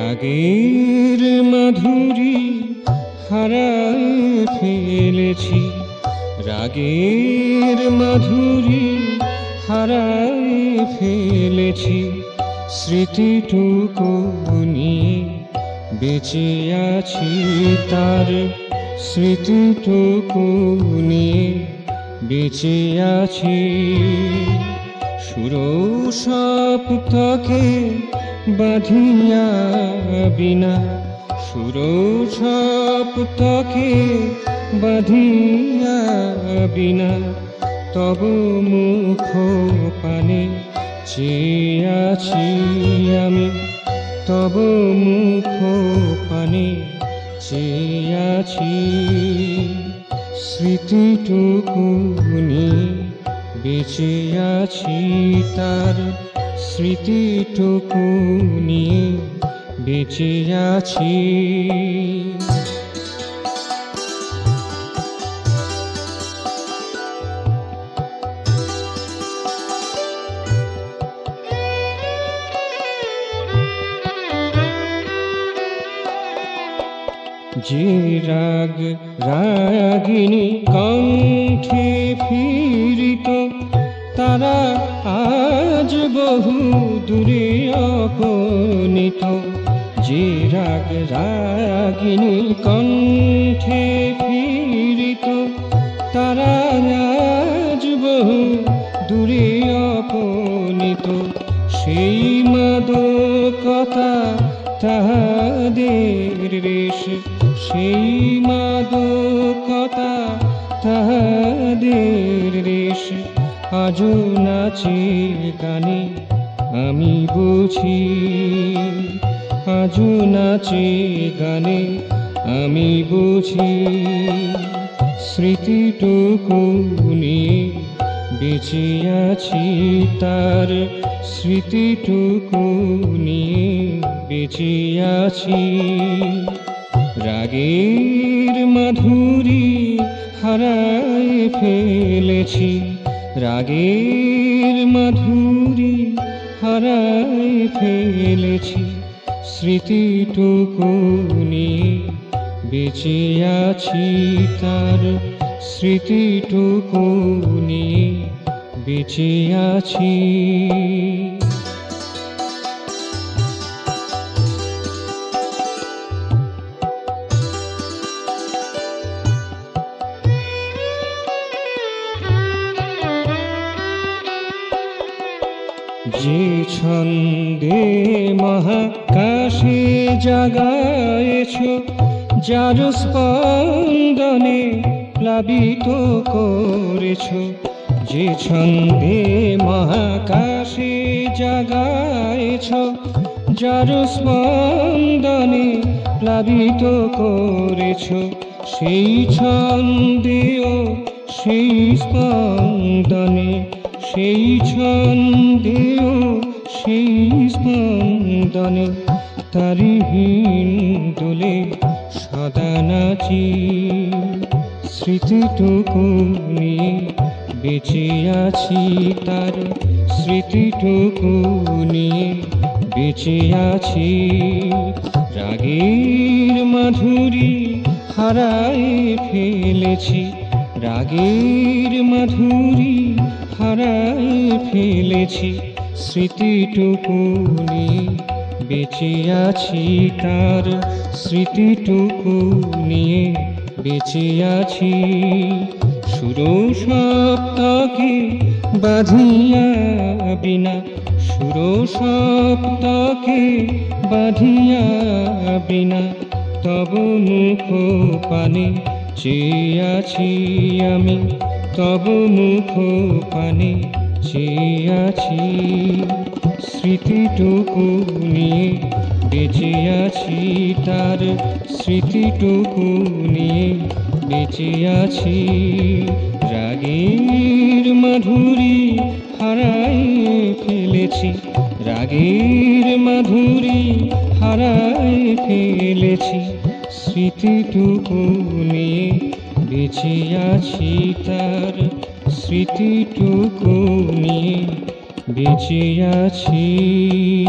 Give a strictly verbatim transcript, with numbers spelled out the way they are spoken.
রাগের মাধুরী হারায় ফেলেছি, রাগের মাধুরী হারায় ফেলেছি। স্মৃতিটুকু নিয়ে বেঁচে আছি, তার স্মৃতিটুকু নিয়ে বেঁচে আছি। সুরসপ্তকে বাঁধিয়া বিনা, সুরসপ্তকে বাঁধিয়া বিনা, তব মুখ পানে চেয়ে আছি আমি, তব মুখ পানে চেয়ে আছি। স্মৃতিটুকু নিয়ে বেঁচে আছি, তার স্মৃতিটুকু নিয়ে বেঁচে আছি। যে রাগ রাগিনী কণ্ঠে ফিরিত, তারা আজ বহু দূরে অপনীত। যে রাগ রাগিনী কণ্ঠে ফিরিত, তারা আজ বহু দূরে অপনীত। সেই মাদকতা তাহাদের রেশ, সেই মাদকতা তাহাদের রেশ। আজও নাচে গানে আমি বুঝি, আজও নাচে গানে আমি বুঝি। স্মৃতিটুকু নিয়ে বেঁচে আছি, তার স্মৃতিটুকু নিয়ে বেঁচে আছি। রাগের মাধুরী হারায় ফেলেছি, রাগের মাধুরী হারায় ফেলেছি। স্মৃতিটুকু নিয়ে বেঁচে আছি, তার স্মৃতিটুকু নিয়ে বেঁচে আছি। যে ছন্দে মহাকাশে জাগায়েছ, যার স্পন্দনে প্লাবিত করেছ। যে ছন্দে মহাকাশে জাগায়েছ, যার স্পন্দনে প্লাবিত করেছ। সেই ছন্দেও সেই স্পন্দনে, সেই ছন্দেও সেই স্পন্দনে, তারি হিন্দোলে সদা নাচি। স্মৃতিটুকু নিয়ে বেঁচে আছি, তার স্মৃতিটুকু নিয়ে বেঁচে আছি। রাগের মাধুরী হারায় ফেলেছি, রাগের মাধুরী হারায় ফেলেছি। স্মৃতিটুকু নিয়ে বেঁচে আছি, তার স্মৃতিটুকু নিয়ে বেঁচে আছি। সুরসপ্তকে বাঁধিয়া বিনা, সুরসপ্তকে বাঁধিয়া বিনা, তব মুখ পানে চেয়ে আছি আমি, তব মুখ পানে চেয়ে আছি। স্মৃতিটুকু নিয়ে বেঁচে আছি, তার স্মৃতিটুকু নিয়ে বেঁচে আছি। রাগের মাধুরী হারায় ফেলেছি, রাগের মাধুরী হারায় ফেলেছি। স্মৃতিটুকু নিয়ে বেঁচে আছি, তার স্মৃতিটুকু নিয়ে বেঁচে আছি।